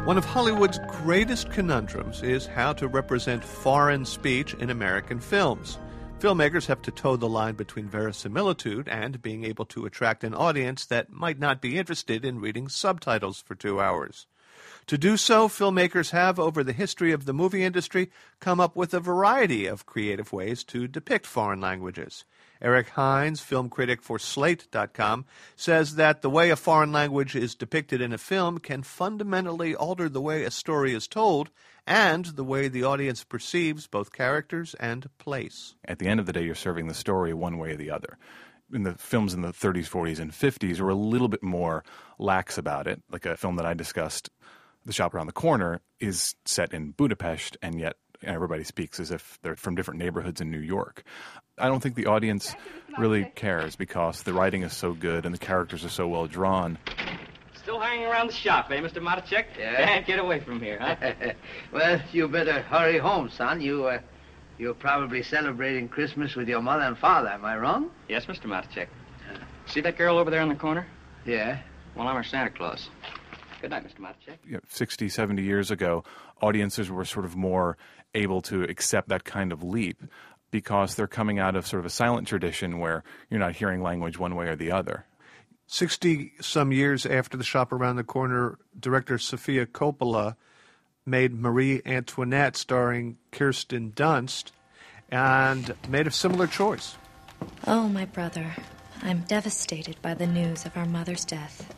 One of Hollywood's greatest conundrums is how to represent foreign speech in American films. Filmmakers have to toe the line between verisimilitude and being able to attract an audience that might not be interested in reading subtitles for 2 hours. To do so, filmmakers have, over the history of the movie industry, come up with a variety of creative ways to depict foreign languages. Eric Hines, film critic for Slate.com, says that the way a foreign language is depicted in a film can fundamentally alter the way a story is told and the way the audience perceives both characters and place. At the end of the day, you're serving the story one way or the other. In the films in the 30s, 40s, and 50s were a little bit more lax about it. Like a film that I discussed, The Shop Around the Corner, is set in Budapest, and yet everybody speaks as if they're from different neighborhoods in New York. I don't think the audience really cares because the writing is so good and the characters are so well drawn. Still hanging around the shop, eh, Mr. Matichek? Yeah. Can't get away from here, huh? Well, you better hurry home, son. You're probably celebrating Christmas with your mother and father, am I wrong? Yes, Mr. Matichek. See that girl over there in the corner? Yeah. Well, I'm her Santa Claus. Good night, Mr. Matichek. 60, 70 years ago, audiences were sort of more able to accept that kind of leap because they're coming out of sort of a silent tradition where you're not hearing language one way or the other. 60-some years after The Shop Around the Corner, director Sofia Coppola made Marie Antoinette starring Kirsten Dunst and made a similar choice. Oh, my brother, I'm devastated by the news of our mother's death.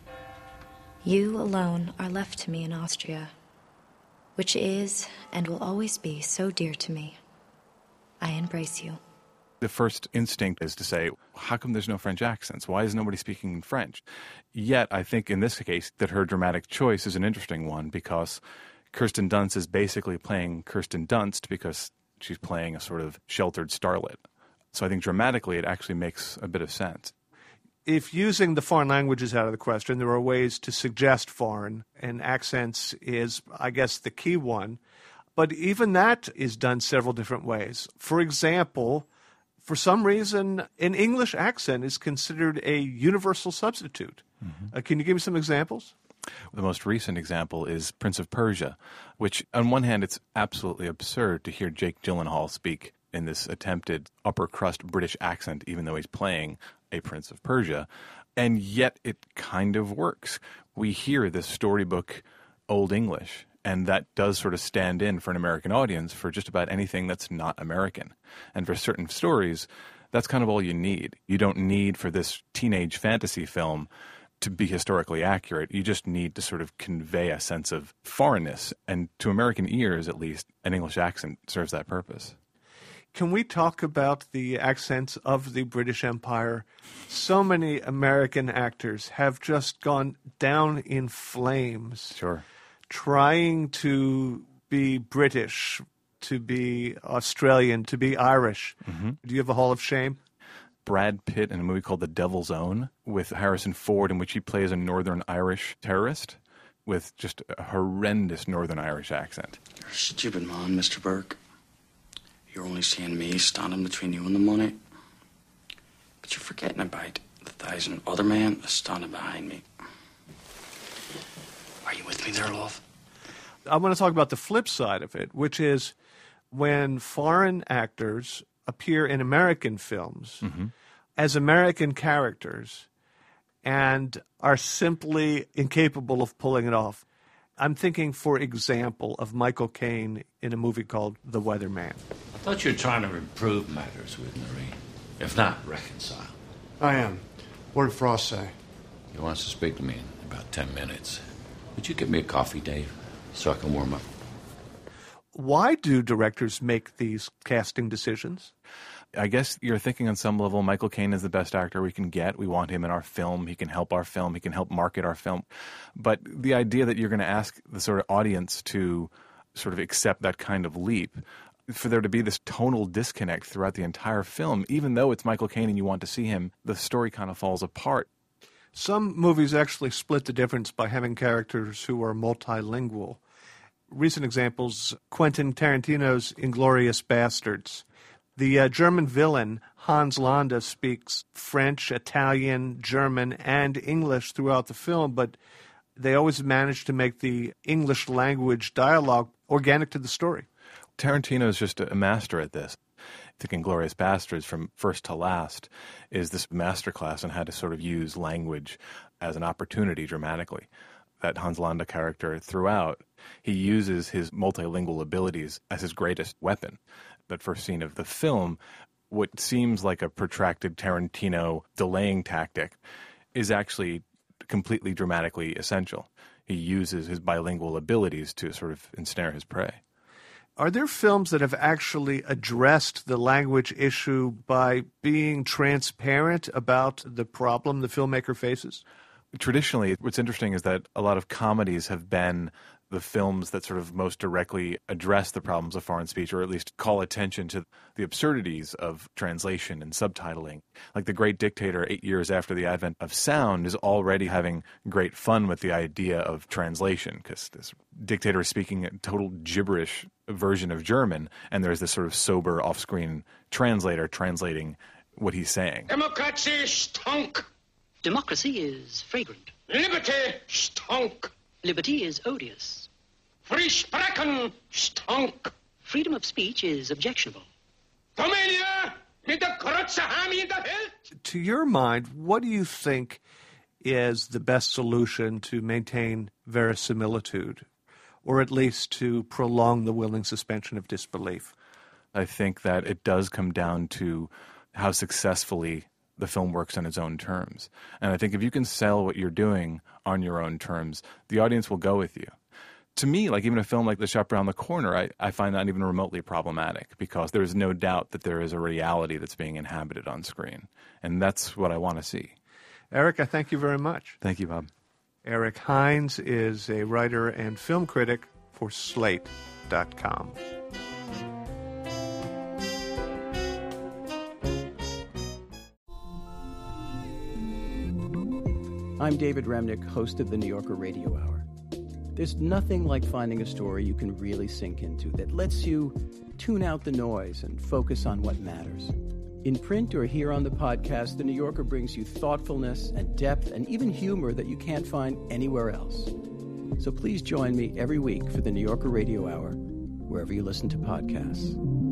You alone are left to me in Austria, which is and will always be so dear to me. I embrace you. The first instinct is to say, how come there's no French accents? Why is nobody speaking French? Yet, I think in this case that her dramatic choice is an interesting one because Kirsten Dunst is basically playing Kirsten Dunst because she's playing a sort of sheltered starlet. So I think dramatically it actually makes a bit of sense. If using the foreign languages out of the question, there are ways to suggest foreign, and accents is, I guess, the key one. But even that is done several different ways. For example, for some reason, an English accent is considered a universal substitute. Mm-hmm. Can you give me some examples? The most recent example is Prince of Persia, which on one hand, it's absolutely absurd to hear Jake Gyllenhaal speak in this attempted upper crust British accent, even though he's playing a Prince of Persia. And yet it kind of works. We hear this storybook Old English, and that does sort of stand in for an American audience for just about anything that's not American. And for certain stories, that's kind of all you need. You don't need for this teenage fantasy film to be historically accurate. You just need to sort of convey a sense of foreignness. And to American ears, at least, an English accent serves that purpose. Can we talk about the accents of the British Empire? So many American actors have just gone down in flames. Sure. Trying to be British, to be Australian, to be Irish. Mm-hmm. Do you have a Hall of Shame? Brad Pitt in a movie called The Devil's Own with Harrison Ford, in which he plays a Northern Irish terrorist with just a horrendous Northern Irish accent. You're a stupid man, Mr. Burke. You're only seeing me standing between you and the money. But you're forgetting about the 1,000 other men standing behind me. Are you with me there, love? I want to talk about the flip side of it, which is when foreign actors appear in American films as American characters and are simply incapable of pulling it off. I'm thinking, for example, of Michael Caine in a movie called The Weatherman. I thought you were trying to improve matters with Marie, if not reconcile. I am. What did Frost say? He wants to speak to me in about 10 minutes. Would you give me a coffee, Dave, so I can warm up? Why do directors make these casting decisions? I guess you're thinking on some level, Michael Caine is the best actor we can get. We want him in our film. He can help our film. He can help market our film. But the idea that you're going to ask the sort of audience to sort of accept that kind of leap, for there to be this tonal disconnect throughout the entire film, even though it's Michael Caine and you want to see him, the story kind of falls apart. Some movies actually split the difference by having characters who are multilingual. Recent examples, Quentin Tarantino's Inglourious Basterds. The German villain, Hans Landa, speaks French, Italian, German, and English throughout the film, but they always manage to make the English language dialogue organic to the story. Tarantino is just a master at this. I think Inglourious Basterds, from first to last, is this masterclass on how to sort of use language as an opportunity dramatically. That Hans Landa character throughout, he uses his multilingual abilities as his greatest weapon. That first scene of the film, what seems like a protracted Tarantino delaying tactic, is actually completely dramatically essential. He uses his bilingual abilities to sort of ensnare his prey. Are there films that have actually addressed the language issue by being transparent about the problem the filmmaker faces? Traditionally, what's interesting is that a lot of comedies have been the films that sort of most directly address the problems of foreign speech, or at least call attention to the absurdities of translation and subtitling. Like The Great Dictator, 8 years after the advent of sound, is already having great fun with the idea of translation, because this dictator is speaking a total gibberish version of German, and there's this sort of sober off-screen translator translating what he's saying. Democracy stunk. Democracy is fragrant. Liberty stunk. Liberty is odious. Free sprechen stunk. Freedom of speech is objectionable. To your mind, what do you think is the best solution to maintain verisimilitude, or at least to prolong the willing suspension of disbelief? I think that it does come down to how successfully the film works on its own terms. And I think if you can sell what you're doing on your own terms, the audience will go with you. To me, like even a film like The Shop Around the Corner, I find that even remotely problematic, because there is no doubt that there is a reality that's being inhabited on screen. And that's what I want to see. Eric, I thank you very much. Thank you, Bob. Eric Hines is a writer and film critic for Slate.com. I'm David Remnick, host of the New Yorker Radio Hour. There's nothing like finding a story you can really sink into that lets you tune out the noise and focus on what matters. In print or here on the podcast, The New Yorker brings you thoughtfulness and depth and even humor that you can't find anywhere else. So please join me every week for the New Yorker Radio Hour, wherever you listen to podcasts.